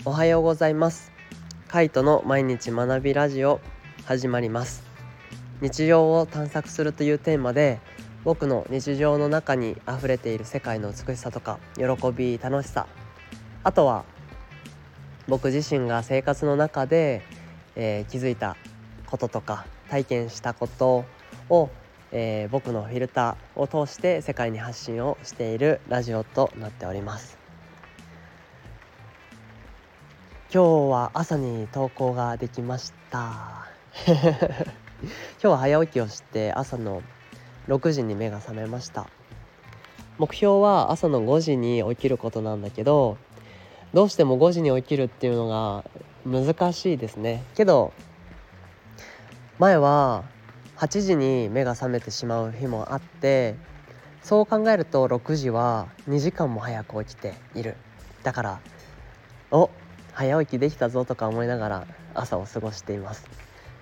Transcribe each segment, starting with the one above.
おはようございます。カイトの毎日学びラジオ始まります。日常を探索するというテーマで、僕の日常の中にあふれている世界の美しさとか喜び、楽しさ、あとは僕自身が生活の中で、気づいたこととか体験したことを、僕のフィルターを通して世界に発信をしているラジオとなっております。今日は朝に投稿ができました今日は早起きをして朝の6時に目が覚めました。目標は朝の5時に起きることなんだけど、どうしても5時に起きるっていうのが難しいですね。けど前は8時に目が覚めてしまう日もあって、そう考えると6時は2時間も早く起きている。だから早起きできたぞとか思いながら朝を過ごしています。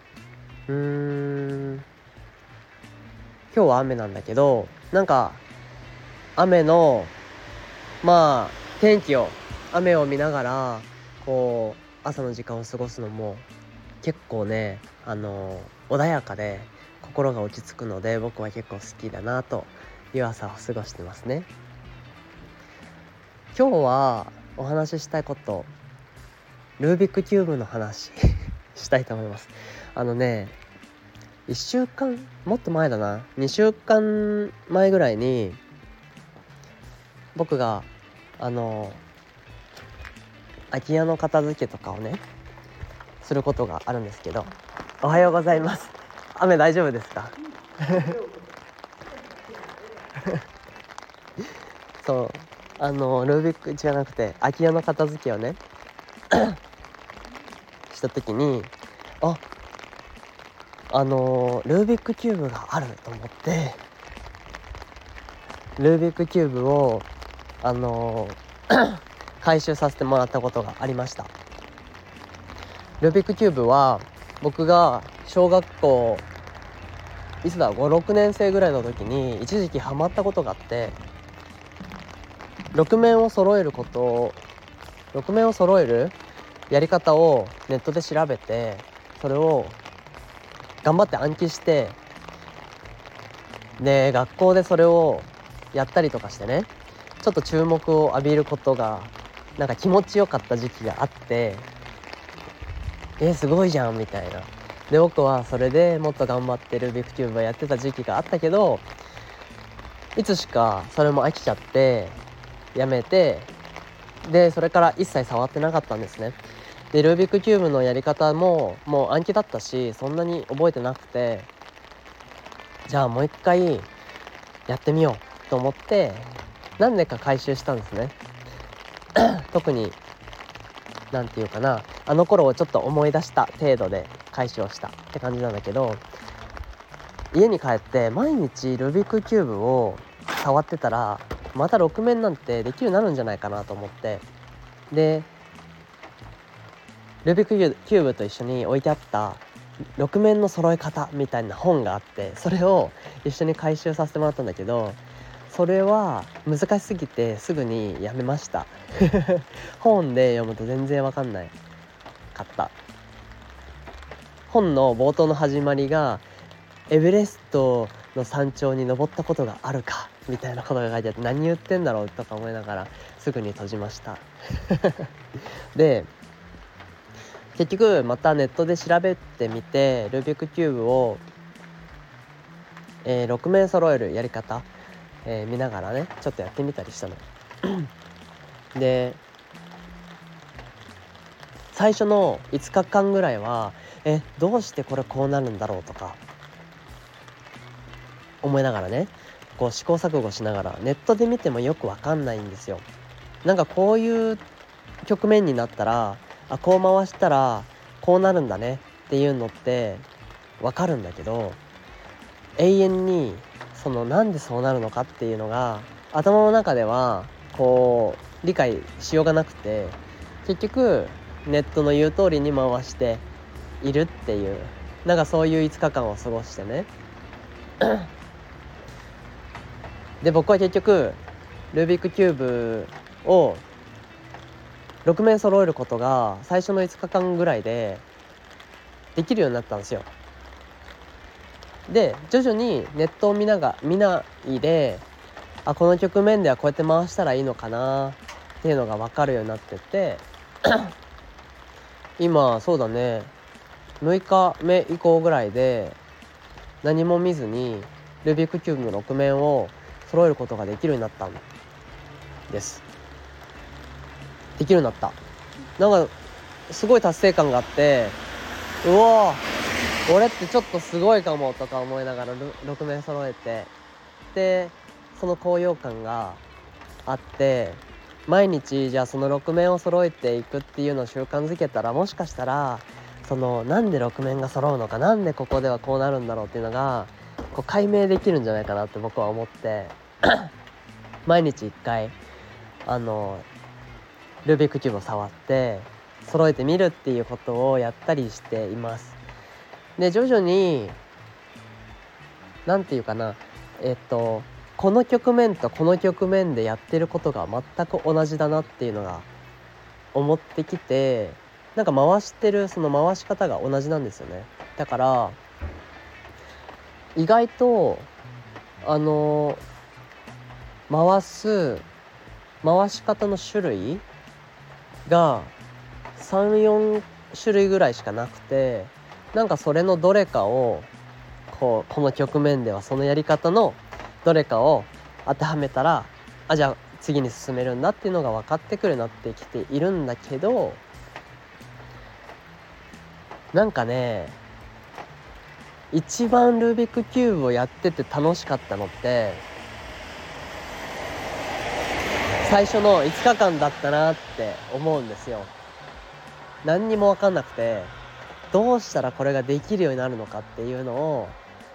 今日は雨なんだけど、なんか雨の天気を雨を見ながらこう朝の時間を過ごすのも結構ね、穏やかで心が落ち着くので、僕は結構好きだなという朝を過ごしてますね。今日はお話ししたいこと、ルービックキューブの話したいと思います。1週間もっと前だな、2週間前ぐらいに僕が空き家の片付けとかをねすることがあるんですけど、おはようございます。雨大丈夫ですかそうルービックじゃなくて空き家の片付けをねした時にルービックキューブがあると思って、ルービックキューブを回収させてもらったことがありました。ルービックキューブは僕が小学校5、6年生ぐらいの時に一時期ハマったことがあって、6面を揃えるやり方をネットで調べて、それを頑張って暗記して、で学校でそれをやったりとかしてね、ちょっと注目を浴びることがなんか気持ちよかった時期があって、すごいじゃんみたいな。で僕はそれでもっと頑張ってルービックキューブをやってた時期があったけど、いつしかそれも飽きちゃってやめて、でそれから一切触ってなかったんですね。でルービックキューブのやり方ももう暗記だったし、そんなに覚えてなくて、じゃあもう一回やってみようと思って何年か回収したんですね特になんていうかな、あの頃をちょっと思い出した程度で回収をしたって感じなんだけど、家に帰って毎日ルービックキューブを触ってたらまた6面なんてできるようになるんじゃないかなと思って、でルービックキューブと一緒に置いてあった6面の揃え方みたいな本があって、それを一緒に回収させてもらったんだけど、それは難しすぎてすぐにやめました本で読むと全然わかんないかった。本の冒頭の始まりがエベレストの山頂に登ったことがあるかみたいなことが書いてあって、何言ってんだろうとか思いながらすぐに閉じましたで結局またネットで調べてみて、ルービックキューブを、6面揃えるやり方、見ながらねちょっとやってみたりしたので最初の5日間ぐらいはどうしてこれこうなるんだろうとか思いながらね、こう試行錯誤しながら、ネットで見てもよくわかんないんですよ。なんかこういう局面になったらこう回したらこうなるんだねっていうのってわかるんだけど、永遠にそのなんでそうなるのかっていうのが頭の中ではこう理解しようがなくて、結局ネットの言う通りに回しているっていう、なんかそういう5日間を過ごしてねで僕は結局ルービックキューブを 6面揃えることが最初の5日間ぐらいでできるようになったんですよ。で徐々にネットを見ないで、この局面ではこうやって回したらいいのかなっていうのが分かるようになってて今そうだね、6日目以降ぐらいで何も見ずにルービックキューブの6面を揃えることができるようになったんです。できるようになった。なんかすごい達成感があって、うわ俺ってちょっとすごいかもとか思いながら6面揃えて、でその高揚感があって、毎日じゃあその6面を揃えていくっていうのを習慣づけたら、もしかしたらそのなんで6面が揃うのか、なんでここではこうなるんだろうっていうのがこう解明できるんじゃないかなって僕は思って毎日1回ルービックキューブを触って揃えてみるっていうことをやったりしています。で徐々になんていうかな、この局面とこの局面でやってることが全く同じだなっていうのが思ってきて、なんか回してるその回し方が同じなんですよね。だから意外と回し方の種類が 3,4 種類ぐらいしかなくて、なんかそれのどれかをこの局面ではそのやり方のどれかを当てはめたら、じゃあ次に進めるんだっていうのが分かってくるようになってきているんだけど、なんかね、一番ルービックキューブをやってて楽しかったのって最初の5日間だったなって思うんですよ。何にも分かんなくて、どうしたらこれができるようになるのかっていうのを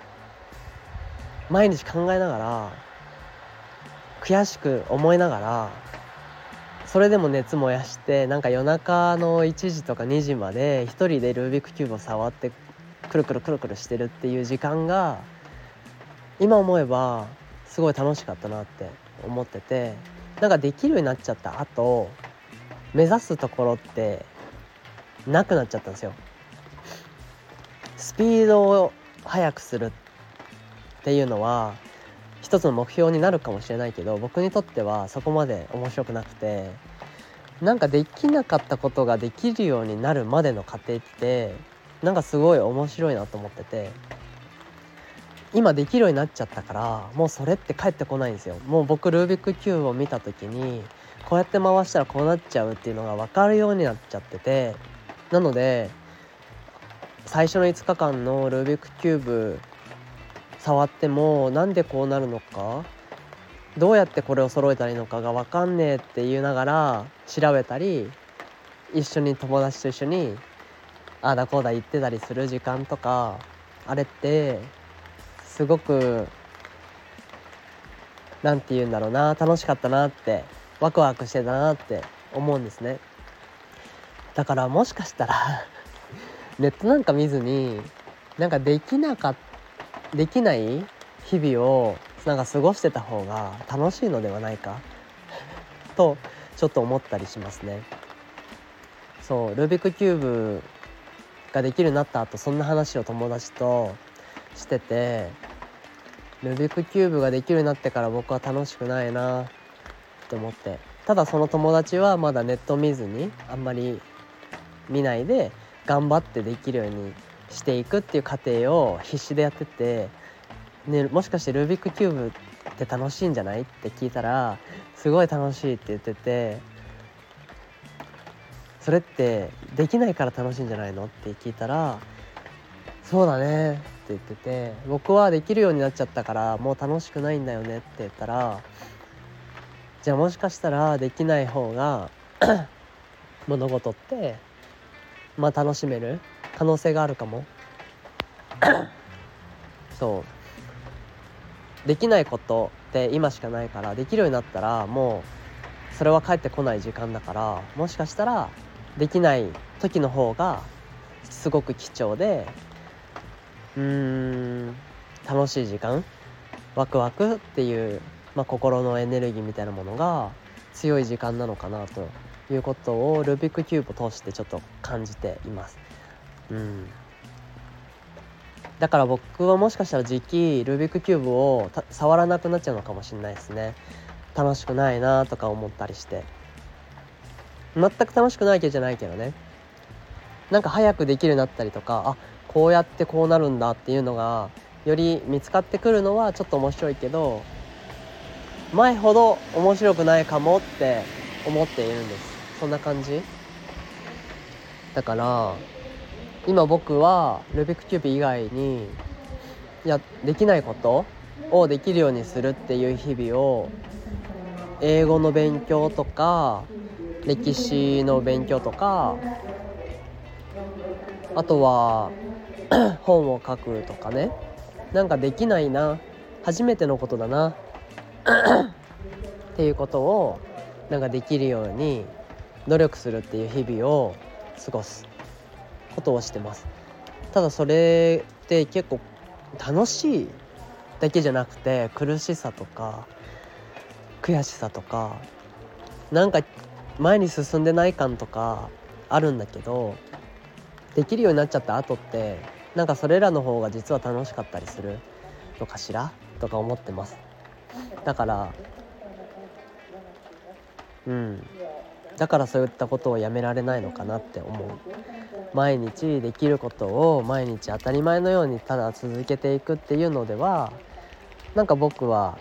毎日考えながら、悔しく思いながら、それでも熱燃やして、なんか夜中の1時とか2時まで一人でルービックキューブを触ってくるくるくるくるしてるっていう時間が今思えばすごい楽しかったなって思ってて、なんかできるようになっちゃった後目指すところってなくなっちゃったんですよ。スピードを速くするっていうのは一つの目標になるかもしれないけど、僕にとってはそこまで面白くなくて、なんかできなかったことができるようになるまでの過程ってなんかすごい面白いなと思ってて、今できるようになっちゃったからもうそれって返ってこないんですよ。もう僕ルービックキューブを見た時にこうやって回したらこうなっちゃうっていうのが分かるようになっちゃってて、なので最初の5日間のルービックキューブ触ってもなんでこうなるのか、どうやってこれを揃えたらいいのかが分かんねえって言いながら調べたり、一緒に友達と一緒にああだこうだ言ってたりする時間とか、あれってすごくなんて言うんだろうな、楽しかったなって、ワクワクしてたなって思うんですね。だからもしかしたらネットなんか見ずになんかできない日々をなんか過ごしてた方が楽しいのではないかとちょっと思ったりしますね。そうルービックキューブができるようになった後、そんな話を友達としてて、ルービックキューブができるようになってから僕は楽しくないなって思って、ただその友達はまだネット見ずにあんまり見ないで頑張ってできるようにしていくっていう過程を必死でやってて、ね、もしかしてルービックキューブって楽しいんじゃないって聞いたらすごい楽しいって言ってて、それってできないから楽しいんじゃないのって聞いたらそうだねって言ってて、僕はできるようになっちゃったからもう楽しくないんだよねって言ったら、じゃあもしかしたらできない方が物事って楽しめる可能性があるかもそうできないことって今しかないから、できるようになったらもうそれは帰ってこない時間だから、もしかしたらできない時の方がすごく貴重で楽しい時間、ワクワクっていう、心のエネルギーみたいなものが強い時間なのかなということをルービックキューブを通してちょっと感じています。だから僕はもしかしたらルービックキューブを触らなくなっちゃうのかもしれないですね。楽しくないなとか思ったりして、全く楽しくないわけじゃないけどね、なんか早くできるようになったりとか、こうやってこうなるんだっていうのがより見つかってくるのはちょっと面白いけど、前ほど面白くないかもって思っているんです。そんな感じだから、今僕はルービックキューブ以外にできないことをできるようにするっていう日々を、英語の勉強とか歴史の勉強とか、あとは本を書くとかね、なんかできないな、初めてのことだなっていうことをなんかできるように努力するっていう日々を過ごすことをしてます。ただそれって結構楽しいだけじゃなくて、苦しさとか悔しさとか、なんか前に進んでない感とかあるんだけど、できるようになっちゃった後ってなんかそれらの方が実は楽しかったりするのかしらとか思ってます。だからだからそういったことをやめられないのかなって思う。毎日できることを毎日当たり前のようにただ続けていくっていうのでは、なんか僕は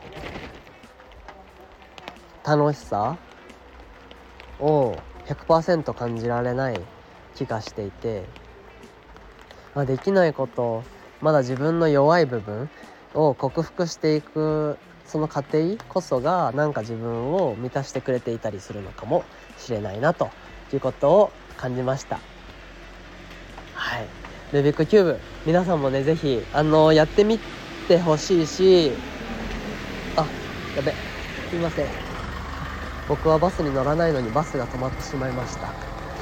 楽しさを 100% 感じられない気がしていて、できないこと、まだ自分の弱い部分を克服していくその過程こそがなんか自分を満たしてくれていたりするのかもしれないなということを感じました。ルービックキューブ、皆さんもねぜひやってみてほしいし、やべ、すいません、僕はバスに乗らないのにバスが止まってしまいました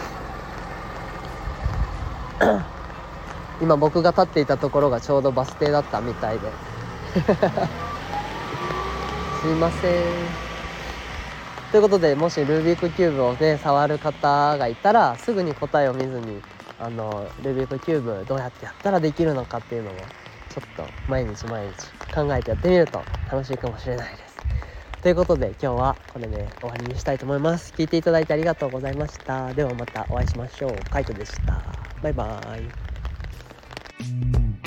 今僕が立っていたところがちょうどバス停だったみたいですいません。ということで、もしルービックキューブをね触る方がいたら、すぐに答えを見ずにルービックキューブどうやってやったらできるのかっていうのをちょっと毎日考えてやってみると楽しいかもしれないです。ということで今日はこれで終わりにしたいと思います。聞いていただいてありがとうございました。ではまたお会いしましょう。カイトでした。バイバイ。